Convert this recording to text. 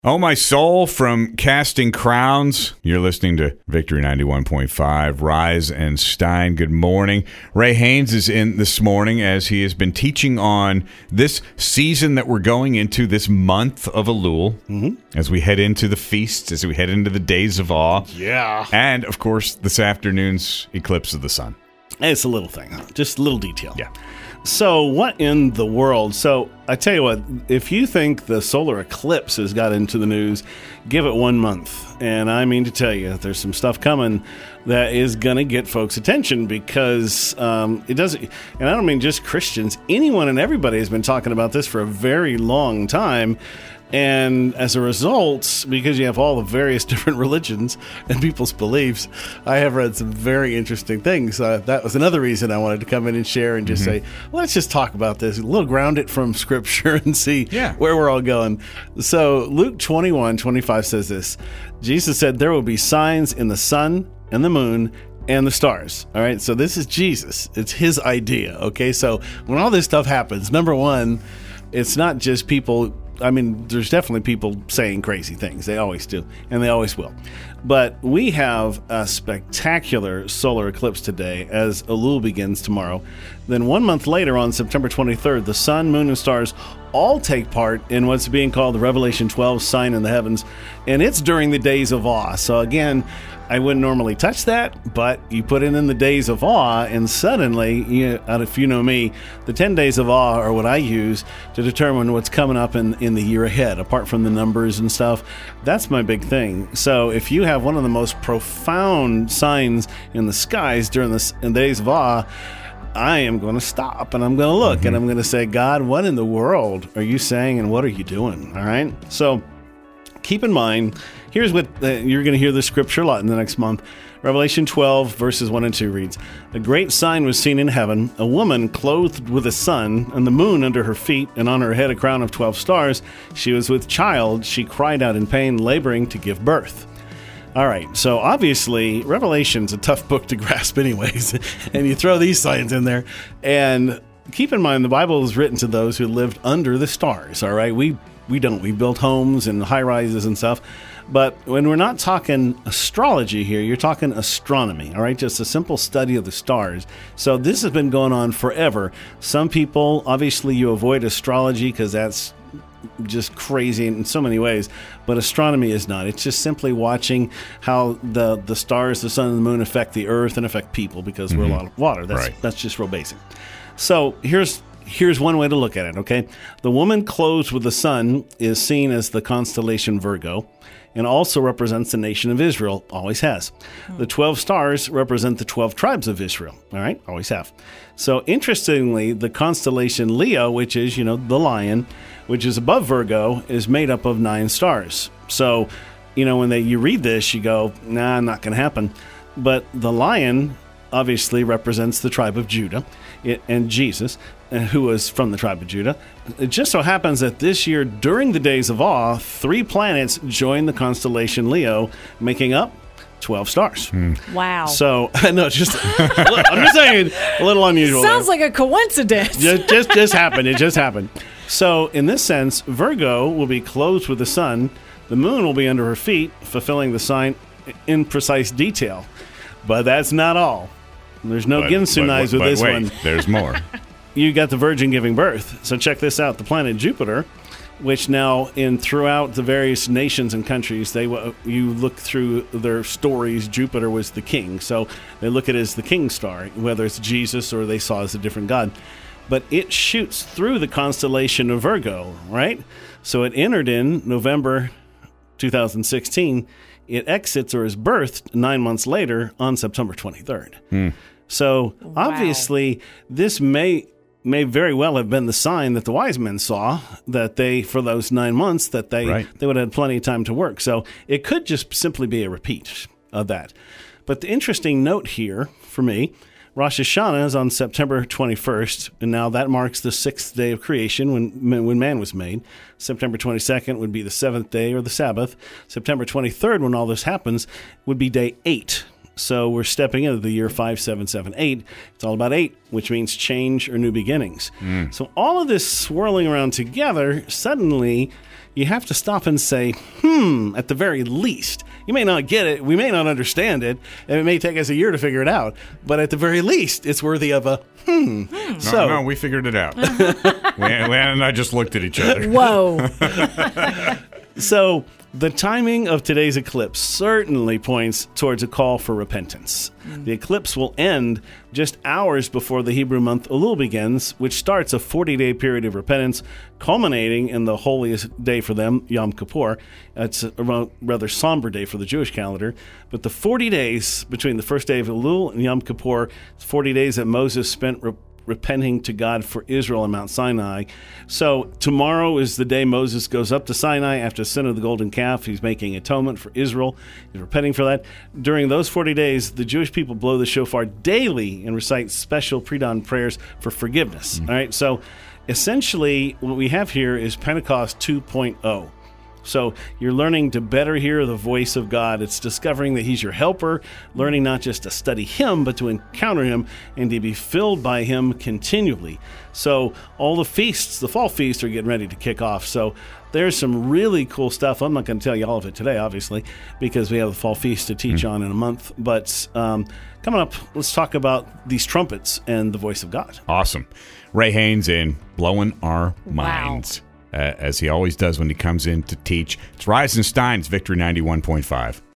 Oh, my soul from Casting Crowns. You're listening to Victory 91.5, Rise and Stein. Good morning. Ray Haynes is in this morning as he has been teaching on this season that we're going into, this month of Elul, as we head into the feasts, as we head into the days of awe. Yeah. And, of course, this afternoon's eclipse of the sun. It's a little thing, just a little detail. Yeah. So what in the world? So I tell you what, if you think the solar eclipse has got into the news, give it 1 month. And I mean to tell you, there's some stuff coming that is going to get folks' attention because it doesn't, and I don't mean just Christians, anyone and everybody has been talking about this for a very long time. And as a result, because you have all the various different religions and people's beliefs, I have read some very interesting things. That was another reason I wanted to come in and share and just say, let's just talk about this, a little ground it from Scripture and see where we're all going. So Luke 21:25 says this. Jesus said, there will be signs in the sun and the moon and the stars. All right, so this is Jesus. It's his idea, okay? So when all this stuff happens, number one, it's not just people. I mean, there's definitely people saying crazy things. They always do, and they always will. But we have a spectacular solar eclipse today as Elul begins tomorrow. Then 1 month later, on September 23rd, the sun, moon, and stars all take part in what's being called the Revelation 12 sign in the heavens, and it's during the days of awe. So again, I wouldn't normally touch that, but you put it in the days of awe, and suddenly, if you know me, the 10 days of awe are what I use to determine what's coming up in the year ahead, apart from the numbers and stuff. That's my big thing. So if you have one of the most profound signs in the skies during the days of awe, I am going to stop and I'm going to look and I'm going to say, God, what in the world are you saying and what are you doing? All right. So keep in mind, here's what you're going to hear the scripture a lot in the next month. Revelation 12, verses 1 and 2 reads, a great sign was seen in heaven, a woman clothed with the sun and the moon under her feet, and on her head a crown of 12 stars. She was with child. She cried out in pain, laboring to give birth. All right, so obviously, Revelation's a tough book to grasp anyways, and you throw these signs in there, and keep in mind, the Bible is written to those who lived under the stars, all right? We don't. We built homes and high-rises and stuff, but when we're not talking astrology here, you're talking astronomy, all right? Just a simple study of the stars. So this has been going on forever. Some people, obviously, you avoid astrology because that's just crazy in so many ways, but astronomy is not. It's just simply watching how the stars, the sun, and the moon affect the earth and affect people because we're a lot of water. That's just real basic. So here's one way to look at it, okay? The woman clothed with the sun is seen as the constellation Virgo and also represents the nation of Israel, always has. The 12 stars represent the 12 tribes of Israel, all right? Always have. So interestingly, the constellation Leo, which is, the lion, which is above Virgo, is made up of 9 stars. So, when you read this, you go, nah, not going to happen. But the lion obviously represents the tribe of Judah and Jesus, who was from the tribe of Judah. It just so happens that this year, during the days of awe, 3 planets joined the constellation Leo, making up 12 stars. Wow. So, no, I'm just saying, a little unusual. Sounds like a coincidence. Just happened. It just happened. So, in this sense, Virgo will be clothed with the sun. The moon will be under her feet, fulfilling the sign in precise detail. But that's not all. There's no Ginsu knives with this one. There's more. You got the Virgin giving birth. So check this out. The planet Jupiter, which now throughout the various nations and countries, you look through their stories, Jupiter was the king. So they look at it as the king star, whether it's Jesus or they saw it as a different god. But it shoots through the constellation of Virgo, right? So it entered in November 2016. It exits or is birthed 9 months later on September 23rd. So obviously, this may very well have been the sign that the wise men saw, that for those 9 months, that they would have had plenty of time to work. So it could just simply be a repeat of that. But the interesting note here for me, Rosh Hashanah is on September 21st, and now that marks the 6th day of creation when man was made. September 22nd would be the 7th day or the Sabbath. September 23rd, when all this happens, would be day 8. So we're stepping into the year 5778. It's all about 8, which means change or new beginnings. So all of this swirling around together, suddenly you have to stop and say, at the very least. You may not get it, we may not understand it, and it may take us a year to figure it out, but at the very least, it's worthy of a No, we figured it out. Leanna and I just looked at each other. Whoa. So the timing of today's eclipse certainly points towards a call for repentance. The eclipse will end just hours before the Hebrew month Elul begins, which starts a 40-day period of repentance, culminating in the holiest day for them, Yom Kippur. It's a rather somber day for the Jewish calendar. But the 40 days between the first day of Elul and Yom Kippur, it's 40 days that Moses spent repenting to God for Israel on Mount Sinai. So tomorrow is the day Moses goes up to Sinai after the sin of the golden calf. He's making atonement for Israel. He's repenting for that. During those 40 days, the Jewish people blow the shofar daily and recite special pre-dawn prayers for forgiveness. All right, so essentially what we have here is Pentecost 2.0. So you're learning to better hear the voice of God. It's discovering that He's your helper, learning not just to study Him, but to encounter Him and to be filled by Him continually. So all the feasts, the fall feasts, are getting ready to kick off. So there's some really cool stuff. I'm not going to tell you all of it today, obviously, because we have the fall feast to teach on in a month. But coming up, let's talk about these trumpets and the voice of God. Awesome. Ray Haynes in Blowing Our Minds. As he always does when he comes in to teach. It's Rise and Stein's Victory 91.5.